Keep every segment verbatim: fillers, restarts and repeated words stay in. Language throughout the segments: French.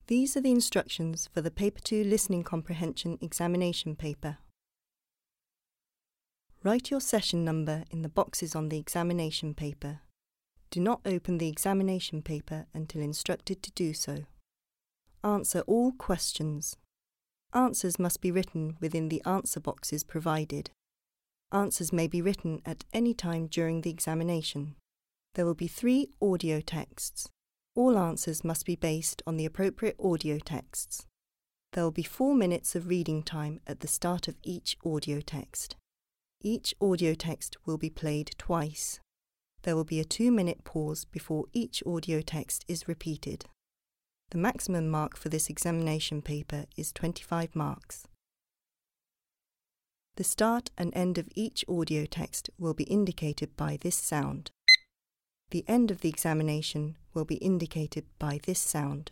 These are the instructions for the Paper two Listening Comprehension examination paper. Write your session number in the boxes on the examination paper. Do not open the examination paper until instructed to do so. Answer all questions. Answers must be written within the answer boxes provided. Answers may be written at any time during the examination. There will be three audio texts. All answers must be based on the appropriate audio texts. There will be four minutes of reading time at the start of each audio text. Each audio text will be played twice. There will be a two-minute pause before each audio text is repeated. The maximum mark for this examination paper is twenty-five marks. The start and end of each audio text will be indicated by this sound. The end of the examination will be indicated by this sound.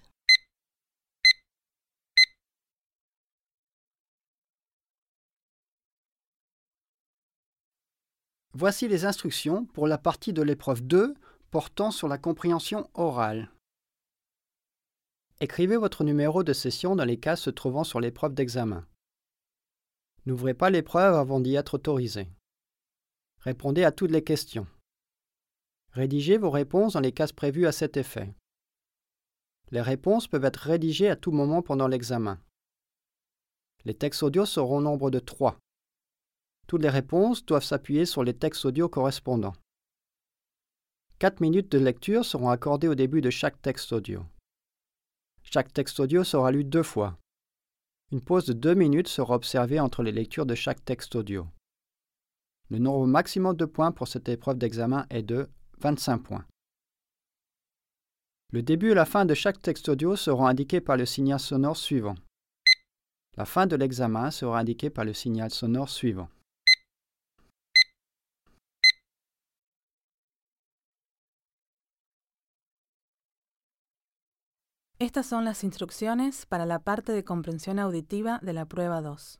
Voici les instructions pour la partie de l'épreuve deux portant sur la compréhension orale. Écrivez votre numéro de session dans les cases se trouvant sur l'épreuve d'examen. N'ouvrez pas l'épreuve avant d'y être autorisé. Répondez à toutes les questions. Rédigez vos réponses dans les cases prévues à cet effet. Les réponses peuvent être rédigées à tout moment pendant l'examen. Les textes audio seront au nombre de trois. Toutes les réponses doivent s'appuyer sur les textes audio correspondants. Quatre minutes de lecture seront accordées au début de chaque texte audio. Chaque texte audio sera lu deux fois. Une pause de deux minutes sera observée entre les lectures de chaque texte audio. Le nombre maximum de points pour cette épreuve d'examen est de vingt-cinq points. Le début et la fin de chaque texte audio seront indiqués par le signal sonore suivant. La fin de l'examen sera indiquée par le signal sonore suivant. Estas son las instrucciones para la parte de comprensión auditiva de la prueba dos.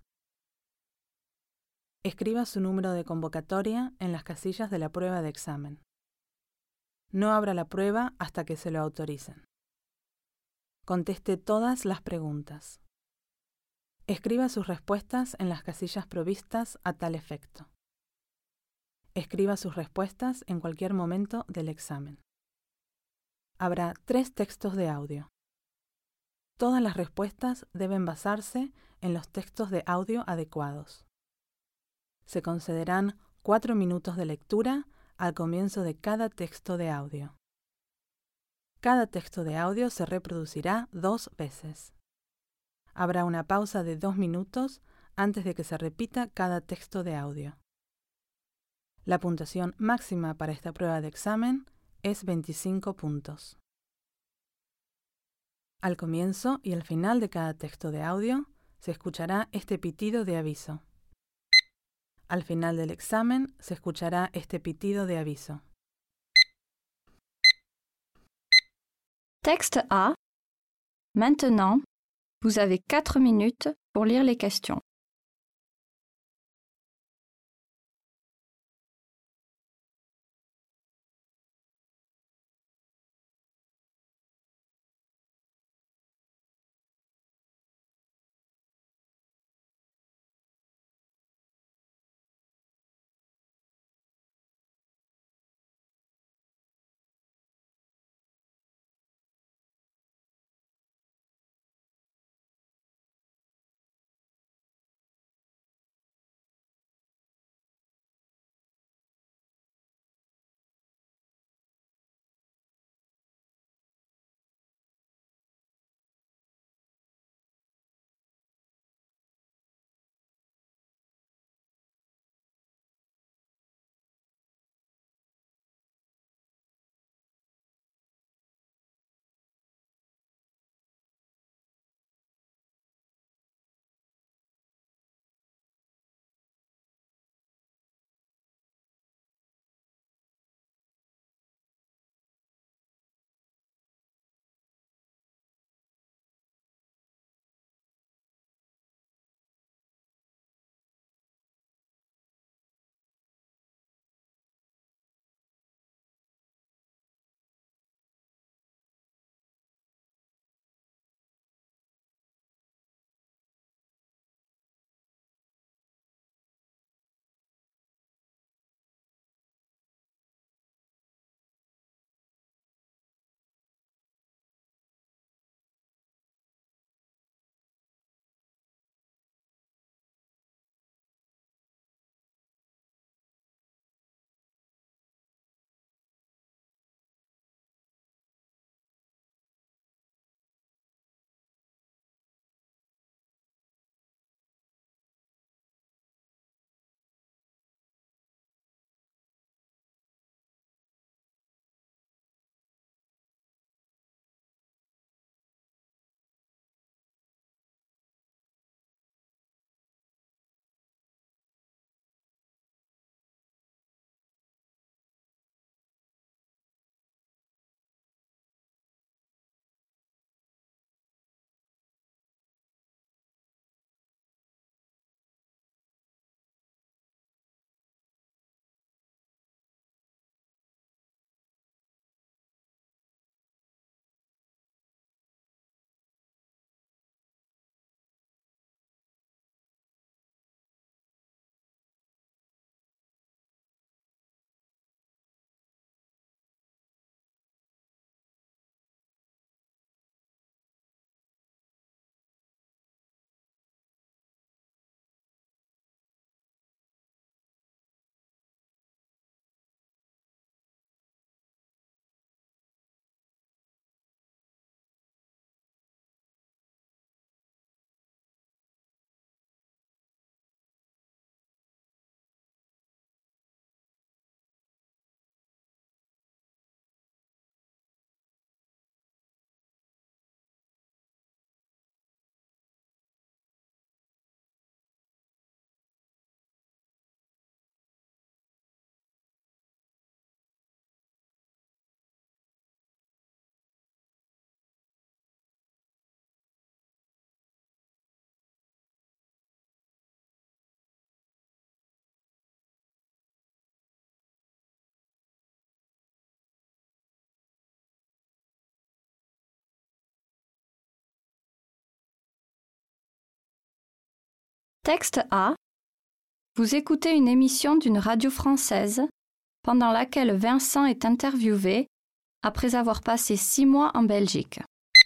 Escriba su número de convocatoria en las casillas de la prueba de examen. No abra la prueba hasta que se lo autoricen. Conteste todas las preguntas. Escriba sus respuestas en las casillas provistas a tal efecto. Escriba sus respuestas en cualquier momento del examen. Habrá tres textos de audio. Todas las respuestas deben basarse en los textos de audio adecuados. Se concederán cuatro minutos de lectura al comienzo de cada texto de audio. Cada texto de audio se reproducirá dos veces. Habrá una pausa de dos minutos antes de que se repita cada texto de audio. La puntuación máxima para esta prueba de examen es veinticinco puntos. Al comienzo y al final de cada texto de audio se escuchará este pitido de aviso. Al final del examen se escuchará este pitido de aviso. Texte A. Maintenant, vous avez quatre minutes pour lire les questions. Texte A. Vous écoutez une émission d'une radio française pendant laquelle Vincent est interviewé après avoir passé six mois en Belgique.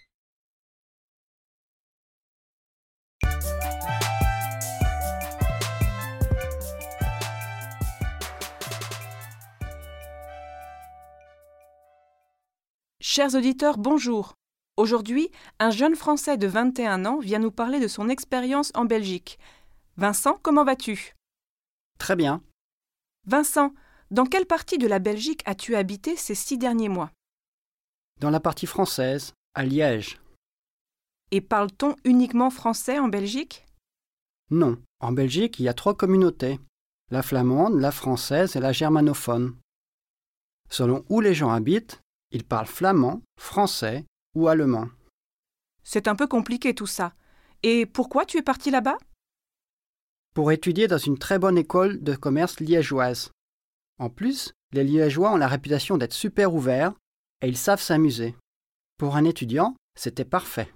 Chers auditeurs, bonjour. Aujourd'hui, un jeune Français de vingt et un ans vient nous parler de son expérience en Belgique. Vincent, comment vas-tu ? Très bien. Vincent, dans quelle partie de la Belgique as-tu habité ces six derniers mois ? Dans la partie française, à Liège. Et parle-t-on uniquement français en Belgique ? Non, en Belgique, il y a trois communautés, la flamande, la française et la germanophone. Selon où les gens habitent, ils parlent flamand, français ou allemand. C'est un peu compliqué tout ça. Et pourquoi tu es parti là-bas ? Pour étudier dans une très bonne école de commerce liégeoise. En plus, les Liégeois ont la réputation d'être super ouverts et ils savent s'amuser. Pour un étudiant, c'était parfait.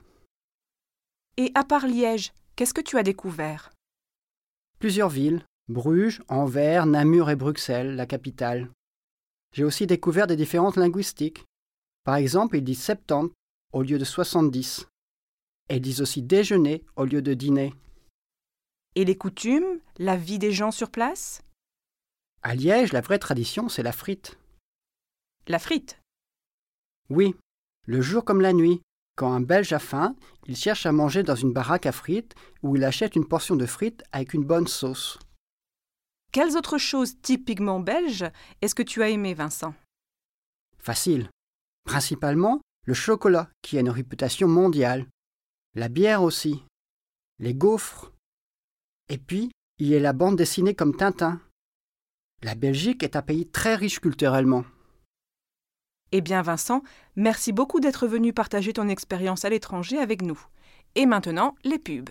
Et à part Liège, qu'est-ce que tu as découvert ? Plusieurs villes, Bruges, Anvers, Namur et Bruxelles, la capitale. J'ai aussi découvert des différences linguistiques. Par exemple, ils disent septante au lieu de soixante-dix. Et ils disent aussi déjeuner au lieu de dîner. Et les coutumes, la vie des gens sur place ? À Liège, la vraie tradition, c'est la frite. La frite ? Oui, le jour comme la nuit. Quand un Belge a faim, il cherche à manger dans une baraque à frites où il achète une portion de frites avec une bonne sauce. Quelles autres choses typiquement belges est-ce que tu as aimé, Vincent ? Facile. Principalement, le chocolat, qui a une réputation mondiale. La bière aussi. Les gaufres. Et puis, il y a la bande dessinée comme Tintin. La Belgique est un pays très riche culturellement. Eh bien, Vincent, merci beaucoup d'être venu partager ton expérience à l'étranger avec nous. Et maintenant, les pubs.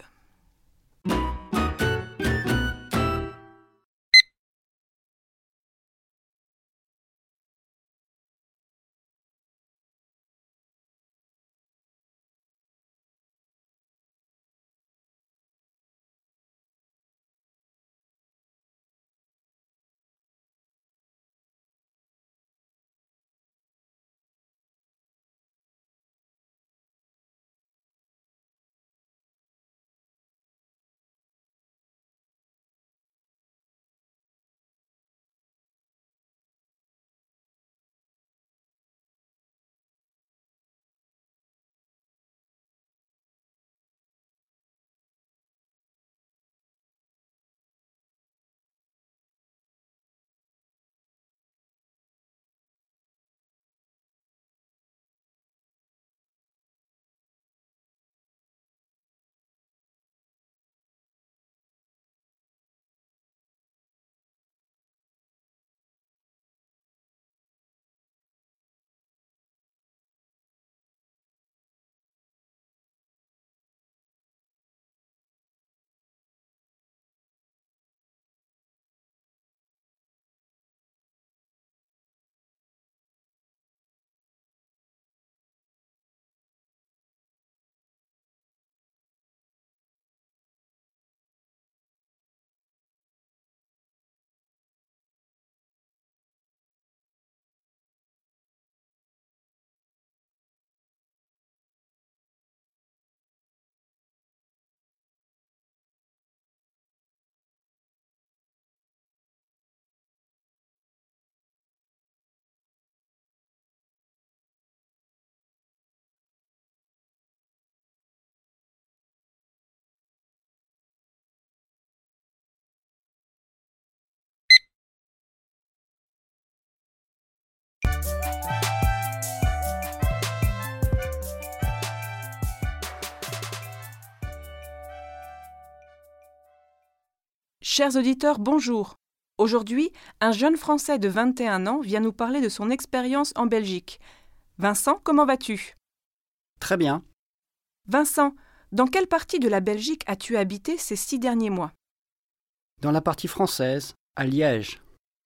Chers auditeurs, bonjour. Aujourd'hui, un jeune Français de vingt et un ans vient nous parler de son expérience en Belgique. Vincent, comment vas-tu ? Très bien. Vincent, dans quelle partie de la Belgique as-tu habité ces six derniers mois ? Dans la partie française, à Liège.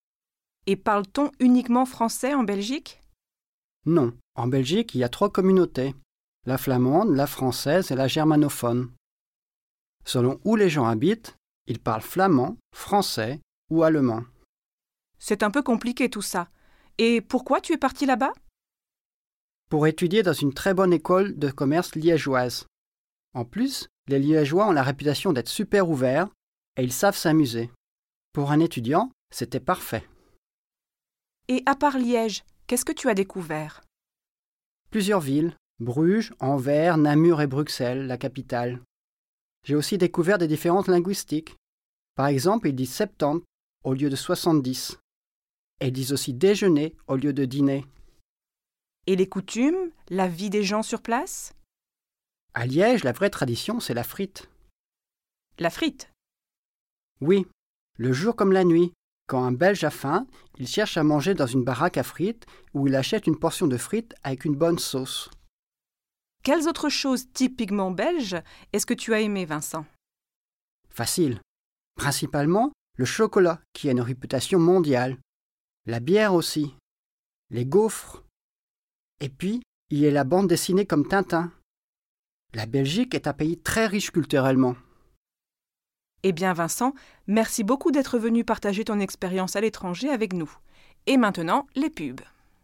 Et parle-t-on uniquement français en Belgique ? Non, en Belgique, il y a trois communautés, la flamande, la française et la germanophone. Selon où les gens habitent, Ils parlent flamand, français ou allemand. C'est un peu compliqué tout ça. Et pourquoi tu es parti là-bas? Pour étudier dans une très bonne école de commerce liégeoise. En plus, les Liégeois ont la réputation d'être super ouverts et ils savent s'amuser. Pour un étudiant, c'était parfait. Et à part Liège, qu'est-ce que tu as découvert? Plusieurs villes, Bruges, Anvers, Namur et Bruxelles, la capitale. J'ai aussi découvert des différences linguistiques. Par exemple, ils disent septante au lieu de soixante-dix. Et ils disent aussi déjeuner au lieu de dîner. Et les coutumes, la vie des gens sur place? À Liège, la vraie tradition, c'est la frite. La frite? Oui, le jour comme la nuit. Quand un Belge a faim, il cherche à manger dans une baraque à frites où il achète une portion de frites avec une bonne sauce. Quelles autres choses typiquement belges est-ce que tu as aimé, Vincent? Facile. Principalement, le chocolat, qui a une réputation mondiale. La bière aussi. Les gaufres. Et puis, il y a la bande dessinée comme Tintin. La Belgique est un pays très riche culturellement. Eh bien, Vincent, merci beaucoup d'être venu partager ton expérience à l'étranger avec nous. Et maintenant, les pubs.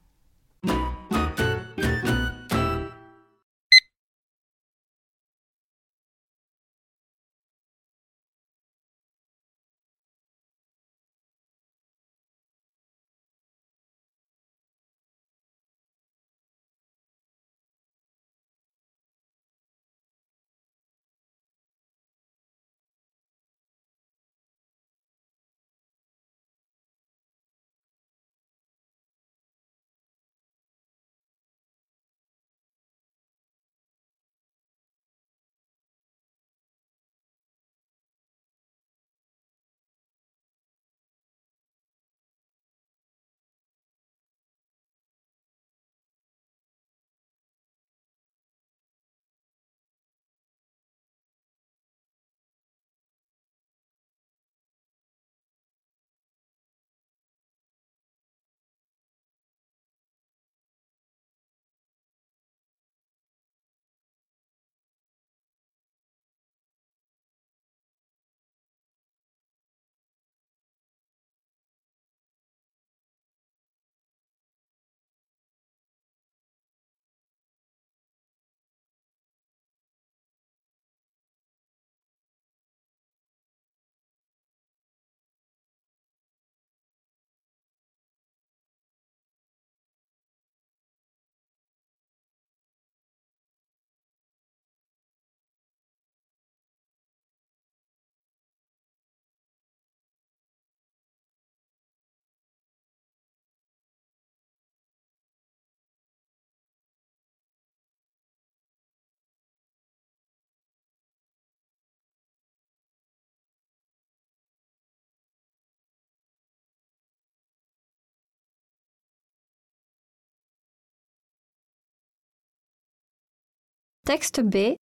Texte B.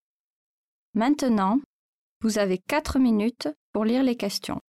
Maintenant, vous avez quatre minutes pour lire les questions.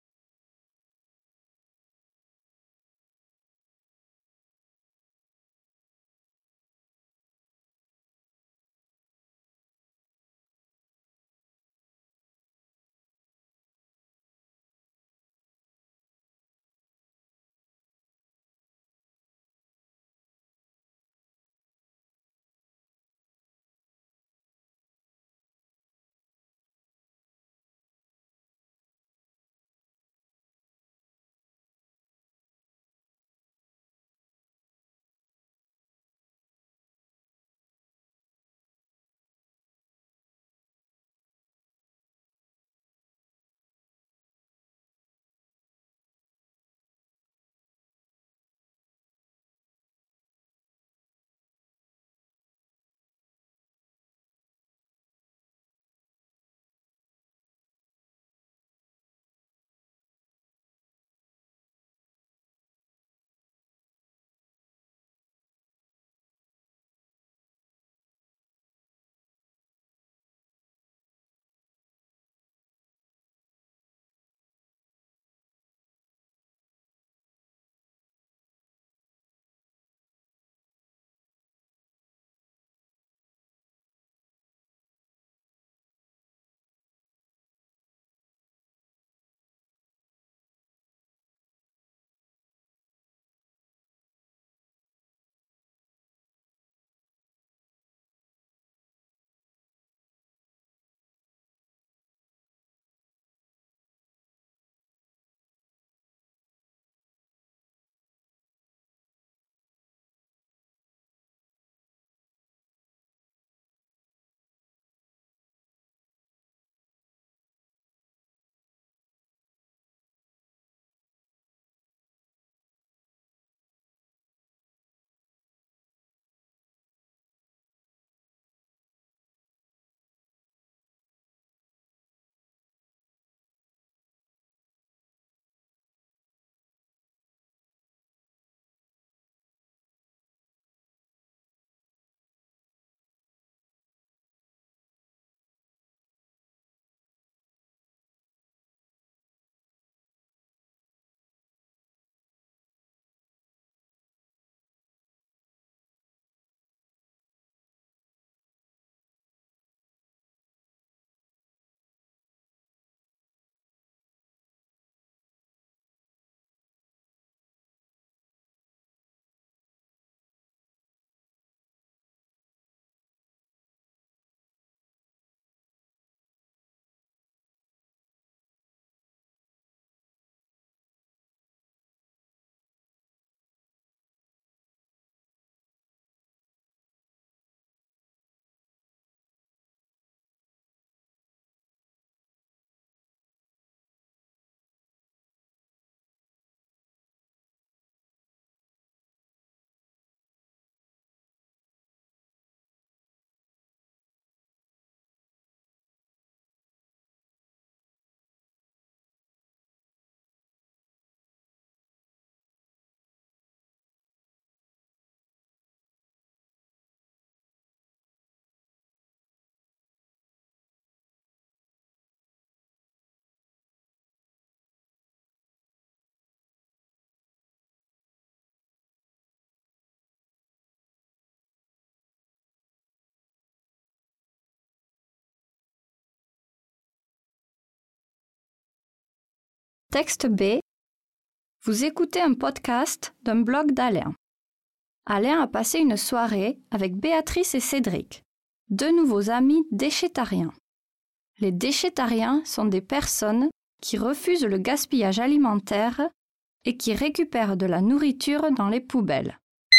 Texte B. Vous écoutez un podcast d'un blog d'Alain. Alain a passé une soirée avec Béatrice et Cédric, deux nouveaux amis déchétariens. Les déchétariens sont des personnes qui refusent le gaspillage alimentaire et qui récupèrent de la nourriture dans les poubelles.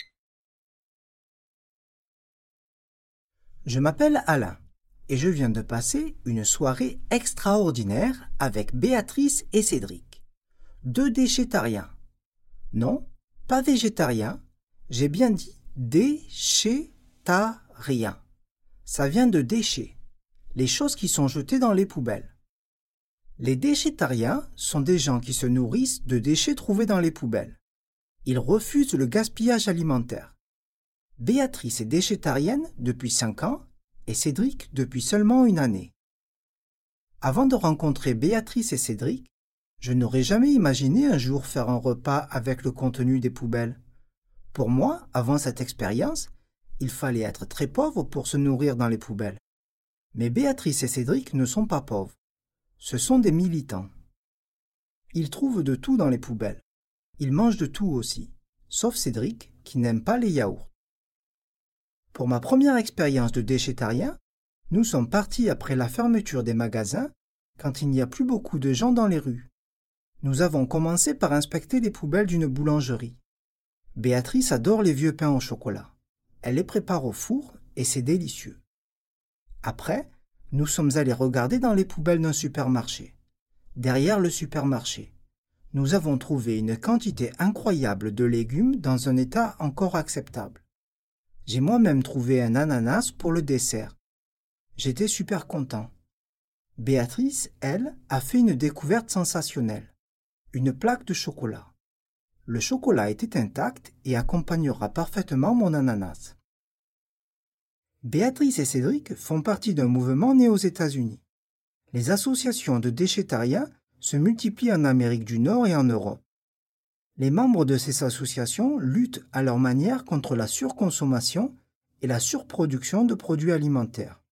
Je m'appelle Alain et je viens de passer une soirée extraordinaire avec Béatrice et Cédric, deux déchétariens. Non, pas végétariens, j'ai bien dit déchétariens. Ça vient de déchets, les choses qui sont jetées dans les poubelles. Les déchétariens sont des gens qui se nourrissent de déchets trouvés dans les poubelles. Ils refusent le gaspillage alimentaire. Béatrice est déchétarienne depuis cinq ans et Cédric depuis seulement une année. Avant de rencontrer Béatrice et Cédric, je n'aurais jamais imaginé un jour faire un repas avec le contenu des poubelles. Pour moi, avant cette expérience, il fallait être très pauvre pour se nourrir dans les poubelles. Mais Béatrice et Cédric ne sont pas pauvres. Ce sont des militants. Ils trouvent de tout dans les poubelles. Ils mangent de tout aussi, sauf Cédric qui n'aime pas les yaourts. Pour ma première expérience de déchétarien, nous sommes partis après la fermeture des magasins quand il n'y a plus beaucoup de gens dans les rues. Nous avons commencé par inspecter les poubelles d'une boulangerie. Béatrice adore les vieux pains au chocolat. Elle les prépare au four et c'est délicieux. Après, nous sommes allés regarder dans les poubelles d'un supermarché. Derrière le supermarché, nous avons trouvé une quantité incroyable de légumes dans un état encore acceptable. J'ai moi-même trouvé un ananas pour le dessert. J'étais super content. Béatrice, elle, a fait une découverte sensationnelle. Une plaque de chocolat. Le chocolat était intact et accompagnera parfaitement mon ananas. Béatrice et Cédric font partie d'un mouvement né aux États-Unis. Les associations de déchétariens se multiplient en Amérique du Nord et en Europe. Les membres de ces associations luttent à leur manière contre la surconsommation et la surproduction de produits alimentaires.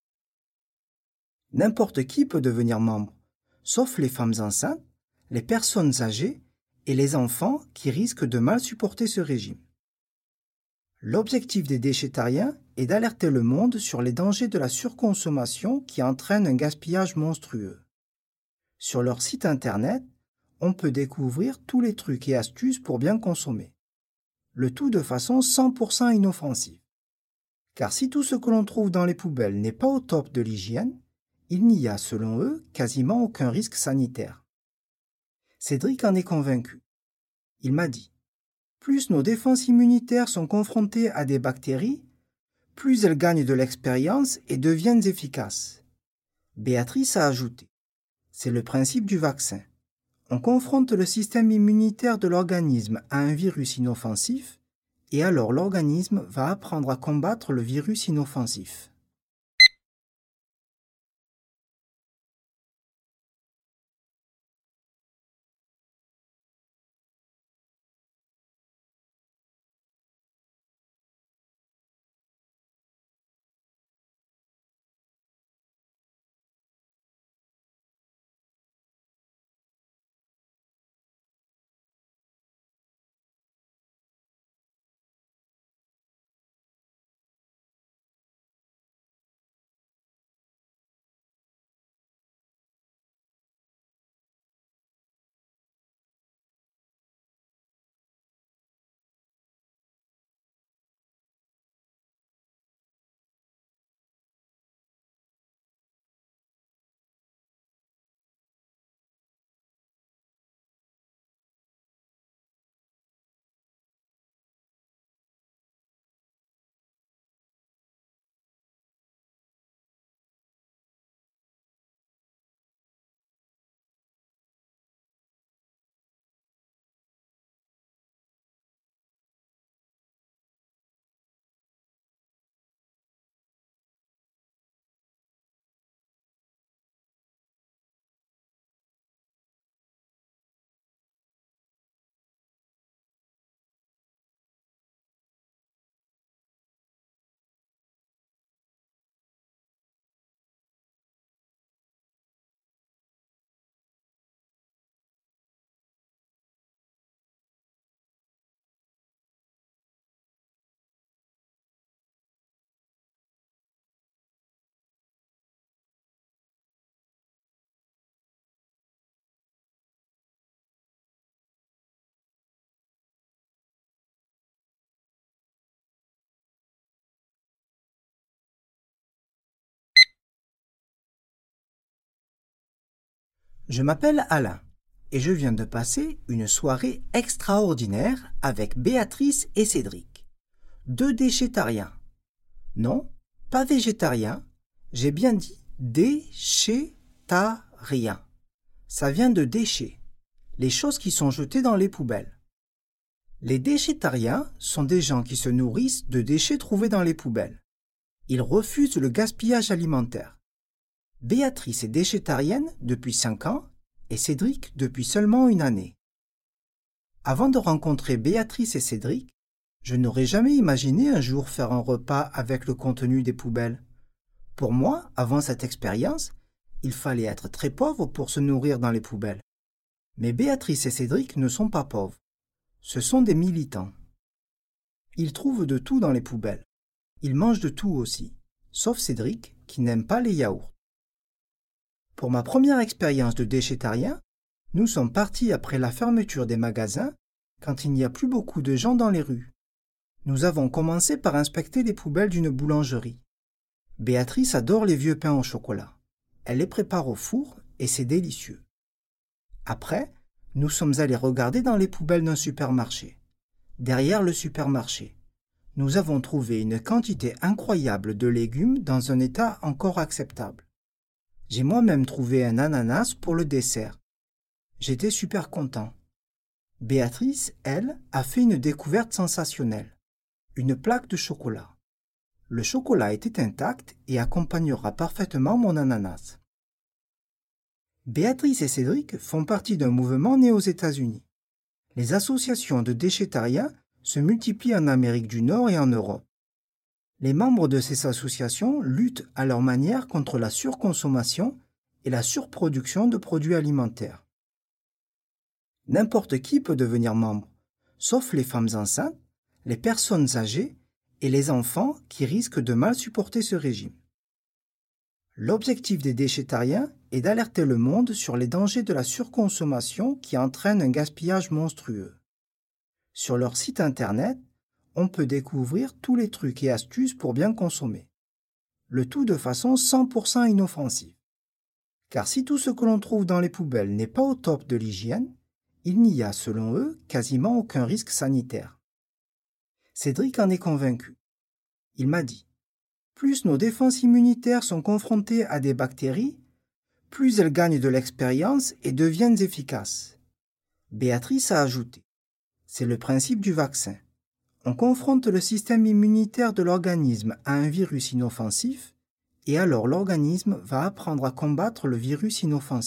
N'importe qui peut devenir membre, sauf les femmes enceintes, les personnes âgées et les enfants qui risquent de mal supporter ce régime. L'objectif des déchétariens est d'alerter le monde sur les dangers de la surconsommation qui entraîne un gaspillage monstrueux. Sur leur site internet, on peut découvrir tous les trucs et astuces pour bien consommer. Le tout de façon cent pour cent inoffensive. Car si tout ce que l'on trouve dans les poubelles n'est pas au top de l'hygiène, il n'y a, selon eux, quasiment aucun risque sanitaire. Cédric en est convaincu. Il m'a dit « Plus nos défenses immunitaires sont confrontées à des bactéries, plus elles gagnent de l'expérience et deviennent efficaces. » Béatrice a ajouté « C'est le principe du vaccin. On confronte le système immunitaire de l'organisme à un virus inoffensif et alors l'organisme va apprendre à combattre le virus inoffensif. » Je m'appelle Alain et je viens de passer une soirée extraordinaire avec Béatrice et Cédric, deux déchétariens. Non, pas végétariens, j'ai bien dit déchétariens. Ça vient de déchets, les choses qui sont jetées dans les poubelles. Les déchétariens sont des gens qui se nourrissent de déchets trouvés dans les poubelles. Ils refusent le gaspillage alimentaire. Béatrice est déchétarienne depuis cinq ans et Cédric depuis seulement une année. Avant de rencontrer Béatrice et Cédric, je n'aurais jamais imaginé un jour faire un repas avec le contenu des poubelles. Pour moi, avant cette expérience, il fallait être très pauvre pour se nourrir dans les poubelles. Mais Béatrice et Cédric ne sont pas pauvres. Ce sont des militants. Ils trouvent de tout dans les poubelles. Ils mangent de tout aussi, sauf Cédric qui n'aime pas les yaourts. Pour ma première expérience de déchétarien, nous sommes partis après la fermeture des magasins quand il n'y a plus beaucoup de gens dans les rues. Nous avons commencé par inspecter les poubelles d'une boulangerie. Béatrice adore les vieux pains au chocolat. Elle les prépare au four et c'est délicieux. Après, nous sommes allés regarder dans les poubelles d'un supermarché. Derrière le supermarché, nous avons trouvé une quantité incroyable de légumes dans un état encore acceptable. J'ai moi-même trouvé un ananas pour le dessert. J'étais super content. Béatrice, elle, a fait une découverte sensationnelle. Une plaque de chocolat. Le chocolat était intact et accompagnera parfaitement mon ananas. Béatrice et Cédric font partie d'un mouvement né aux États-Unis. Les associations de déchétariens se multiplient en Amérique du Nord et en Europe. Les membres de ces associations luttent à leur manière contre la surconsommation et la surproduction de produits alimentaires. N'importe qui peut devenir membre, sauf les femmes enceintes, les personnes âgées et les enfants qui risquent de mal supporter ce régime. L'objectif des déchétariens est d'alerter le monde sur les dangers de la surconsommation qui entraîne un gaspillage monstrueux. Sur leur site internet, on peut découvrir tous les trucs et astuces pour bien consommer. Le tout de façon cent pour cent inoffensive. Car si tout ce que l'on trouve dans les poubelles n'est pas au top de l'hygiène, il n'y a, selon eux, quasiment aucun risque sanitaire. Cédric en est convaincu. Il m'a dit « Plus nos défenses immunitaires sont confrontées à des bactéries, plus elles gagnent de l'expérience et deviennent efficaces. » Béatrice a ajouté « C'est le principe du vaccin. On confronte le système immunitaire de l'organisme à un virus inoffensif et alors l'organisme va apprendre à combattre le virus inoffensif. »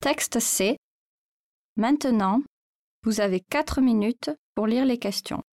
Texte C. Maintenant, vous avez quatre minutes pour lire les questions.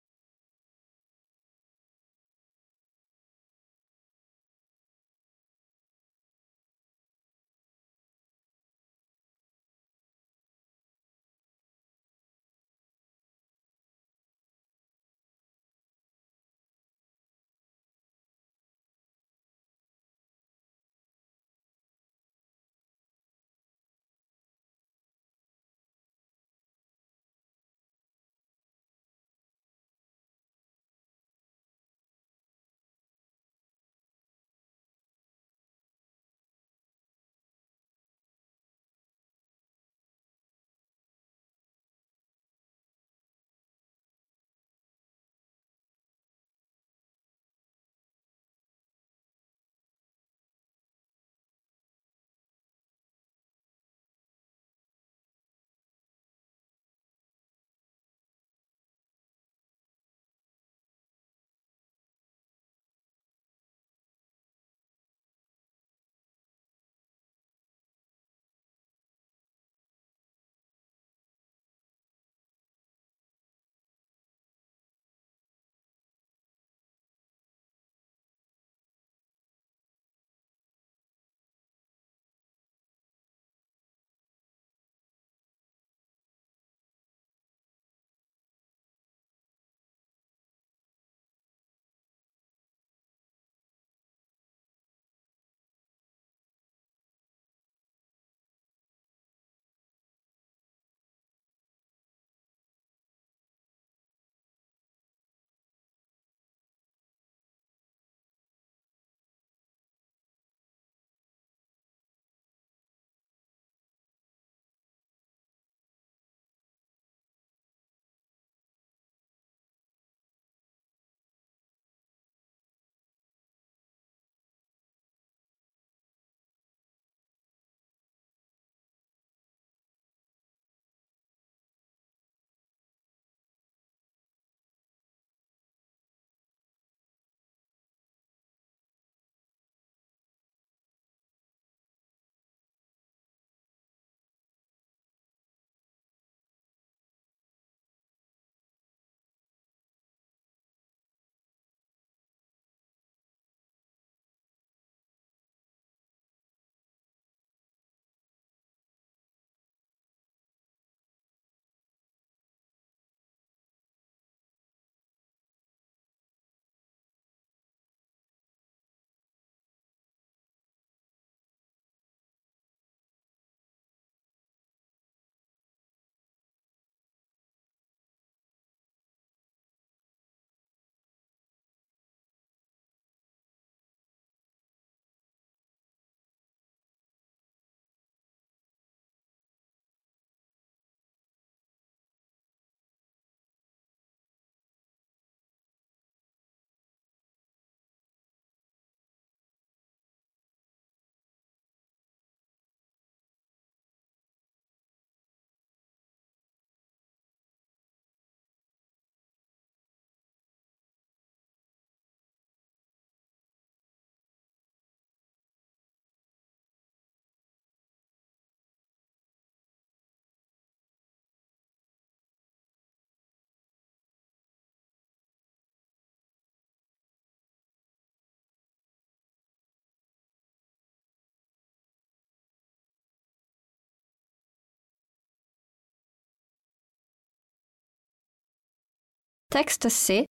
Texte C.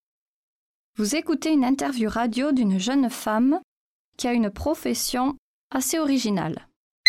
Vous écoutez une interview radio d'une jeune femme qui a une profession assez originale.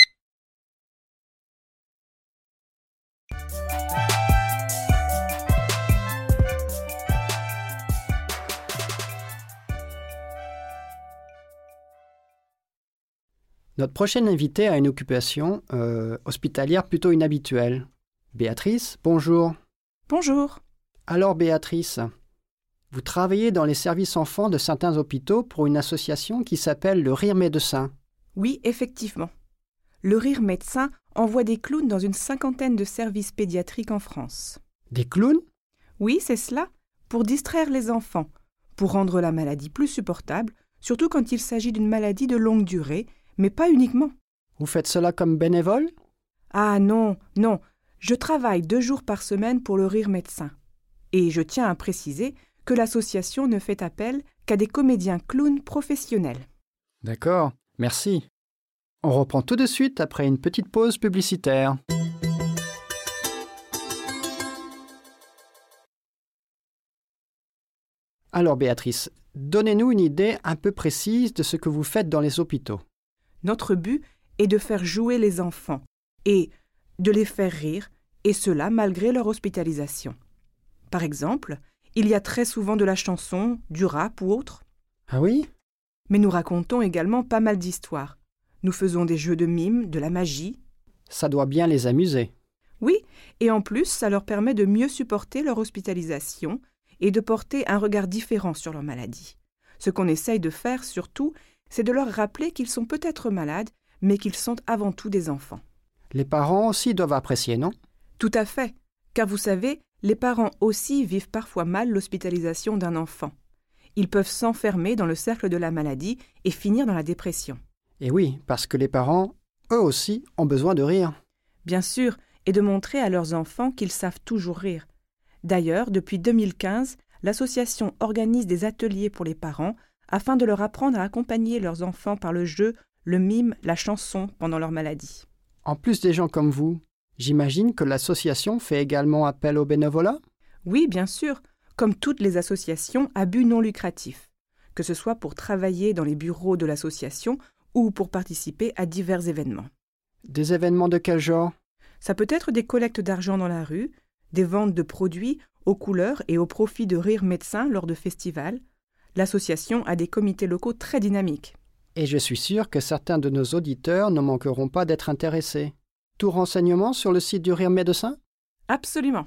Notre prochaine invitée a une occupation euh, hospitalière plutôt inhabituelle. Béatrice, bonjour. Bonjour. Alors Béatrice, vous travaillez dans les services enfants de certains hôpitaux pour une association qui s'appelle le Rire Médecin. Oui, effectivement. Le Rire Médecin envoie des clowns dans une cinquantaine de services pédiatriques en France. Des clowns ? Oui, c'est cela, pour distraire les enfants, pour rendre la maladie plus supportable, surtout quand il s'agit d'une maladie de longue durée, mais pas uniquement. Vous faites cela comme bénévole ? Ah non, non, je travaille deux jours par semaine pour le Rire Médecin. Et je tiens à préciser que l'association ne fait appel qu'à des comédiens clowns professionnels. D'accord, merci. On reprend tout de suite après une petite pause publicitaire. Alors Béatrice, donnez-nous une idée un peu précise de ce que vous faites dans les hôpitaux. Notre but est de faire jouer les enfants et de les faire rire, et cela malgré leur hospitalisation. Par exemple, il y a très souvent de la chanson, du rap ou autre. Ah oui ? Mais nous racontons également pas mal d'histoires. Nous faisons des jeux de mime, de la magie. Ça doit bien les amuser. Oui, et en plus, ça leur permet de mieux supporter leur hospitalisation et de porter un regard différent sur leur maladie. Ce qu'on essaye de faire surtout, c'est de leur rappeler qu'ils sont peut-être malades, mais qu'ils sont avant tout des enfants. Les parents aussi doivent apprécier, non ? Tout à fait, car vous savez, les parents aussi vivent parfois mal l'hospitalisation d'un enfant. Ils peuvent s'enfermer dans le cercle de la maladie et finir dans la dépression. Et oui, parce que les parents, eux aussi, ont besoin de rire. Bien sûr, et de montrer à leurs enfants qu'ils savent toujours rire. D'ailleurs, depuis deux mille quinze, l'association organise des ateliers pour les parents afin de leur apprendre à accompagner leurs enfants par le jeu, le mime, la chanson pendant leur maladie. En plus des gens comme vous, j'imagine que l'association fait également appel au bénévolat ? Oui, bien sûr, comme toutes les associations à but non lucratif, que ce soit pour travailler dans les bureaux de l'association ou pour participer à divers événements. Des événements de quel genre ? Ça peut être des collectes d'argent dans la rue, des ventes de produits aux couleurs et au profit de Rire Médecin lors de festivals. L'association a des comités locaux très dynamiques. Et je suis sûr que certains de nos auditeurs ne manqueront pas d'être intéressés. Tout renseignement sur le site du Rire Médecin ? Absolument.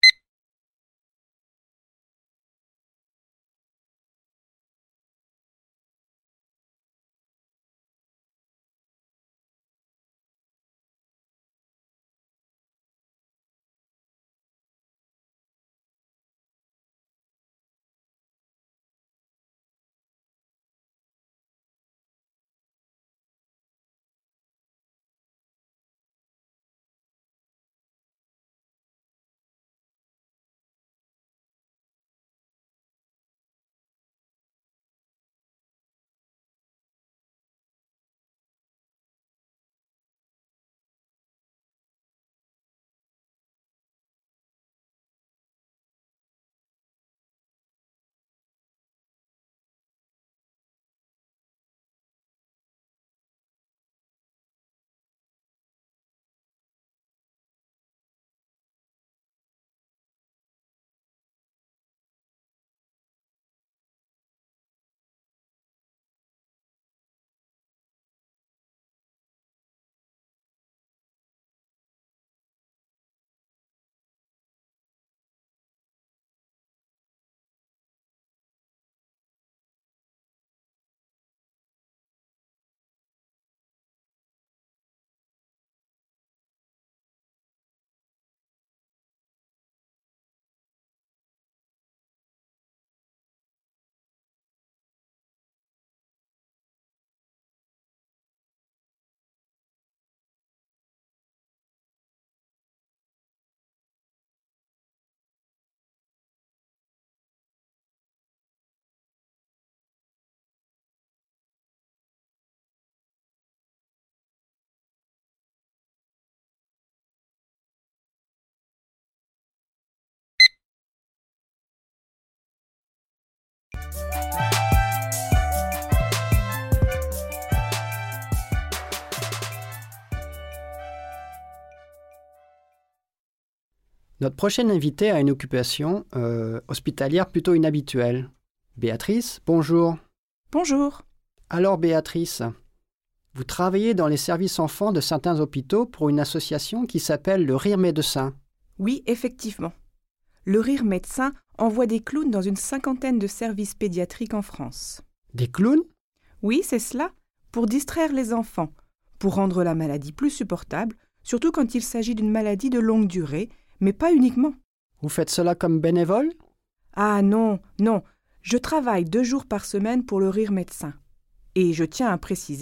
Notre prochaine invitée a une occupation euh, hospitalière plutôt inhabituelle. Béatrice, bonjour. Bonjour. Alors Béatrice, vous travaillez dans les services enfants de certains hôpitaux pour une association qui s'appelle le Rire Médecin. Oui, effectivement. Le Rire Médecin envoie des clowns dans une cinquantaine de services pédiatriques en France. Des clowns ? Oui, c'est cela, pour distraire les enfants, pour rendre la maladie plus supportable, surtout quand il s'agit d'une maladie de longue durée, mais pas uniquement. Vous faites cela comme bénévole ? Ah non, non, je travaille deux jours par semaine pour le Rire Médecin. Et je tiens à préciser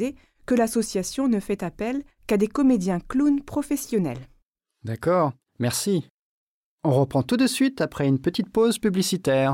que l'association ne fait appel qu'à des comédiens clowns professionnels. D'accord, merci. On reprend tout de suite après une petite pause publicitaire.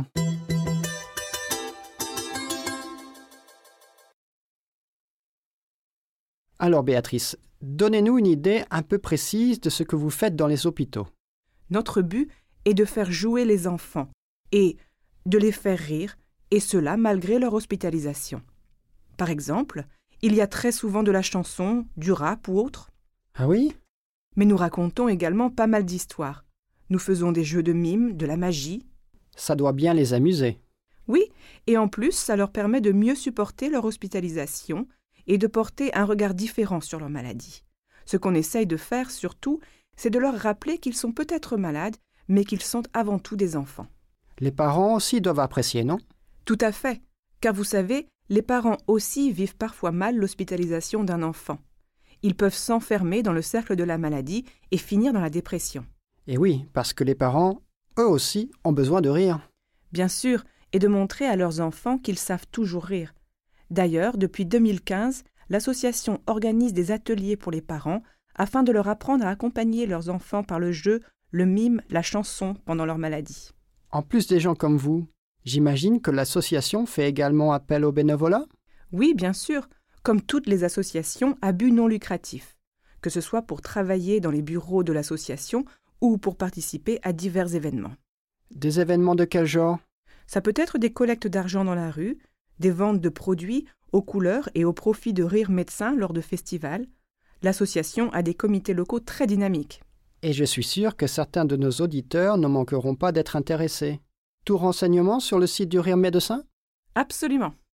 Alors Béatrice, donnez-nous une idée un peu précise de ce que vous faites dans les hôpitaux. Notre but est de faire jouer les enfants et de les faire rire, et cela malgré leur hospitalisation. Par exemple, il y a très souvent de la chanson, du rap ou autre. Ah oui ? Mais nous racontons également pas mal d'histoires. Nous faisons des jeux de mime, de la magie. Ça doit bien les amuser. Oui, et en plus, ça leur permet de mieux supporter leur hospitalisation et de porter un regard différent sur leur maladie. Ce qu'on essaye de faire surtout, c'est de leur rappeler qu'ils sont peut-être malades, mais qu'ils sont avant tout des enfants. Les parents aussi doivent apprécier, non ? Tout à fait, car vous savez, les parents aussi vivent parfois mal l'hospitalisation d'un enfant. Ils peuvent s'enfermer dans le cercle de la maladie et finir dans la dépression. Et oui, parce que les parents, eux aussi, ont besoin de rire. Bien sûr, et de montrer à leurs enfants qu'ils savent toujours rire. D'ailleurs, depuis deux mille quinze, l'association organise des ateliers pour les parents afin de leur apprendre à accompagner leurs enfants par le jeu, le mime, la chanson pendant leur maladie. En plus des gens comme vous, j'imagine que l'association fait également appel au bénévolat ? Oui, bien sûr, comme toutes les associations à but non lucratif, que ce soit pour travailler dans les bureaux de l'association ou pour participer à divers événements. Des événements de quel genre ? Ça peut être des collectes d'argent dans la rue, des ventes de produits aux couleurs et au profit de Rire Médecin lors de festivals. L'association a des comités locaux très dynamiques. Et je suis sûr que certains de nos auditeurs ne manqueront pas d'être intéressés. Tout renseignement sur le site du Rire Médecin ? Absolument.